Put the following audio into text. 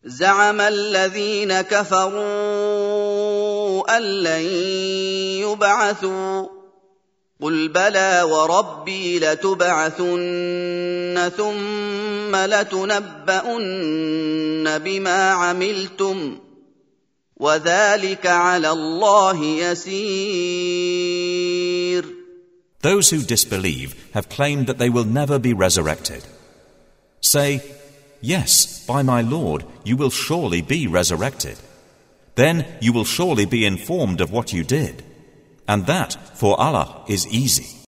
زعم الذين كفروا أن لن يبعثوا قل بلى وربي لتبعثن ثم لتنبؤن بما عملتم وذلك على الله يسير. Those who disbelieve have claimed that they will never be resurrected. Say, yes, by my Lord, you will surely be resurrected. Then you will surely be informed of what you did. And that, for Allah, is easy.